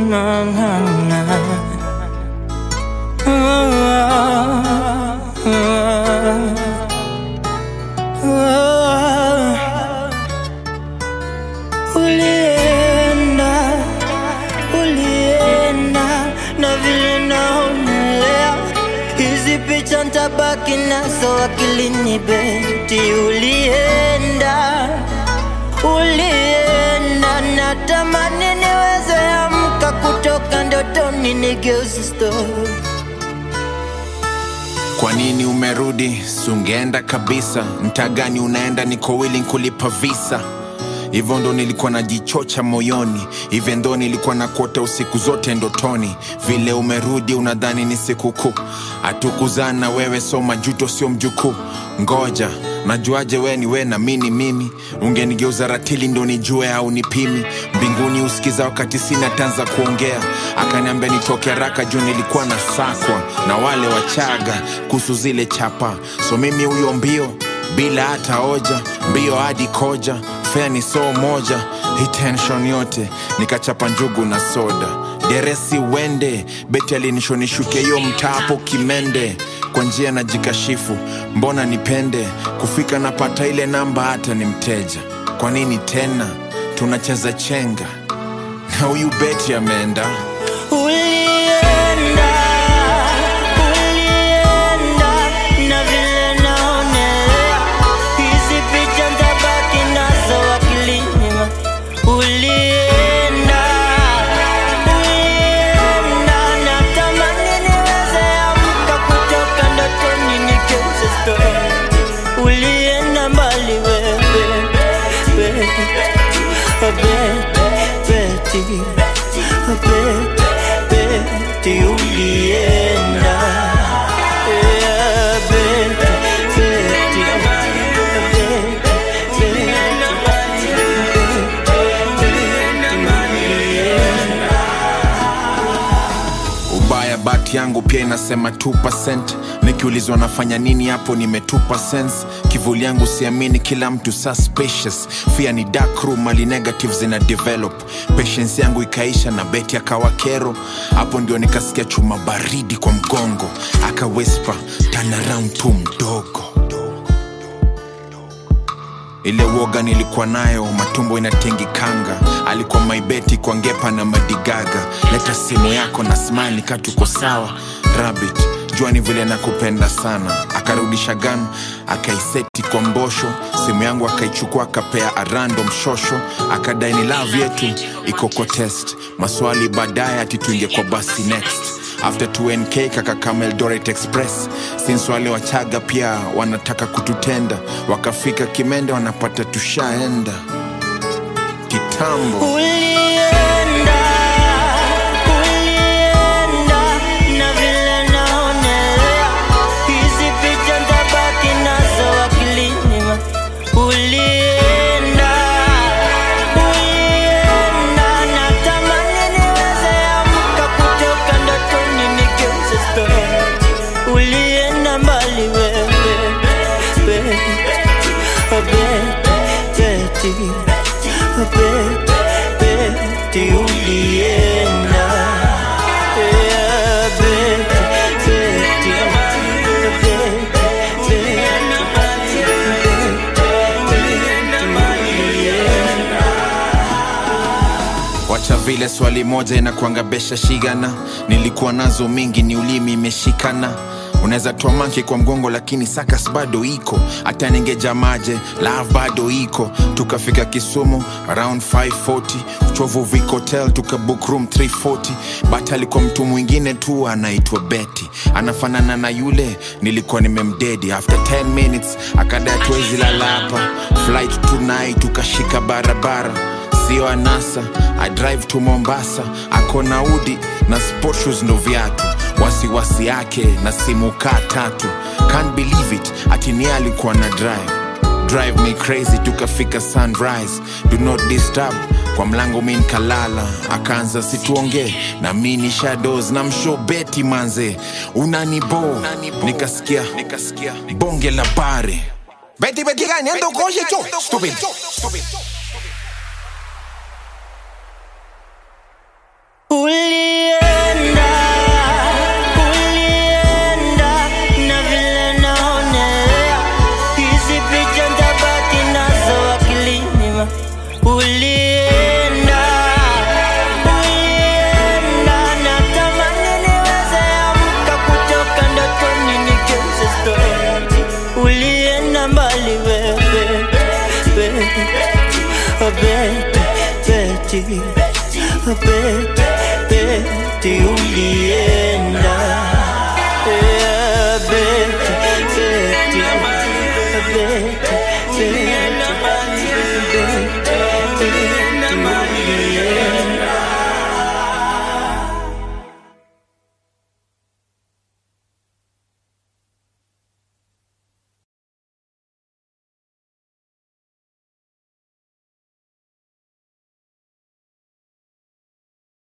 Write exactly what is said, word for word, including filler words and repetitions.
Ulienda, ulienda na vile naonelea, hizi picha nitabaki nazo akilini beti. Ulienda, ulienda, natamani niweze amka kutoka ndotoni nigeuze story. Kwa nini umerudi? Sungeenda kabisa. Mtaa gani unaenda? Niko willing kulipa visa. Hivyo ndo nilikuwa najichocha moyoni, even though nilikuwa nakuota usiku zote ndotoni. Vile umerudi unadhani ni sikukuu, hatukuzana wewe so majuto sio mjukuu. Ngoja, najuaje we ni we na mini mimi? Ungenigeuza ratili ndo nijue au nipimi. Mbinguni usikiza wakati sina tanza kuongea. Akaniambia nitoke haraka juu nilikuwa na sakwa na wale wachaga kuhusu zile chapa. So mimi huyo mbio bila hata hoja, mbio hadi koja. Fea ni so moja, hii tension yote nikachapa njugu na soda. Deresi wende, beti alinishonishuke yo mtapo kimende. Kwa njia na jikashifu, mbona nipende? Kufika napata ile namba hata ni mteja. Kwa nini tena? Tunacheza chenga na huyu beti ameenda. Ulienda, ulienda, na vile naonelea, hizi picha nitabaki nazo akilini. Ulienda, ulienda, natamani niweze amka kutoka ndotoni nigeuze story. Ulienda mbali wewe, Betty, Betty, Betty, ulienda. Yeah, Betty, Betty, Ubaya bati yangu pia inasema two percent. Nikiulizwa nafanya nini hapo nimetupa sense. Kivuli yangu siamini, kila mtu suspicious. Fear ni dark room, mali negatives ina develop. Patience yangu ikaisha na beti akawa kero. Hapo ndio nikasikia chuma baridi kwa mgongo. Aka whisper, turn around tu mdogo. Ile woga nilikuwa nayo, matumbo inatengikanga. Alikuwa my beti kwa ngepa na madigaga. Leta simu yako na smile katuko sawa. Rabbit, jua ni vile nakupenda sana. Akarudisha gun, akaiseti kwa mbosho. Simu yangu akaichukua akapea a random shosho. Akadai ni love yetu iko kwa test. Maswali baadaye ati tuinge kwa basi next. After two N K kaka kama Eldoret Express. Since wale wachaga pia wanataka kututenda. Wakafika Kimende wanapata tushaenda kitambo. Ulienda, ulienda, na vile naonelea, hizi picha nitabaki nazo akilini. Ulienda, ulienda, natamani niweze amka kutoka ndotoni nigeuze story. Ulienda mbali wewe, Betty, Betty, Betty, ulienda. Yeah, Betty, Betty, Wacha vile swali moja inakuangabesha shigana. Nilikuwa nazo mingi ni ulimi imeshikana. Unaweza toa manki kwa mgongo lakini sakas bado iko. Hata ningeja maje, love bado iko. Tukafika Kisumu around five forty. Uchovu Vic Hotel tuka book room three forty. But alikuwa mtu mwingine tu anaitwa Betty. Anafanana na yule nilikuwa nimemdedi. After ten minutes akadai tuwezi lala hapa. Flight tonight tukashika barabara. Sio anasa, I drive to Mombasa. Ako na udi na sport shoes ndo viatu. Wasiwasi yake na simu kaa tatu. Can't believe it, ati ni alikuwa na drive. Drive me crazy tukafika sunrise. Do not disturb, kwa mlango mimi nikalala. Akaanza situonge na mini shadows na msho Betty manze. Unanibo, nikasikia, nikasikia bonge la bare. Betty Betty gani ando koje cho? Stupid, stupid. Ulienda. beti, beti, beti ulienda.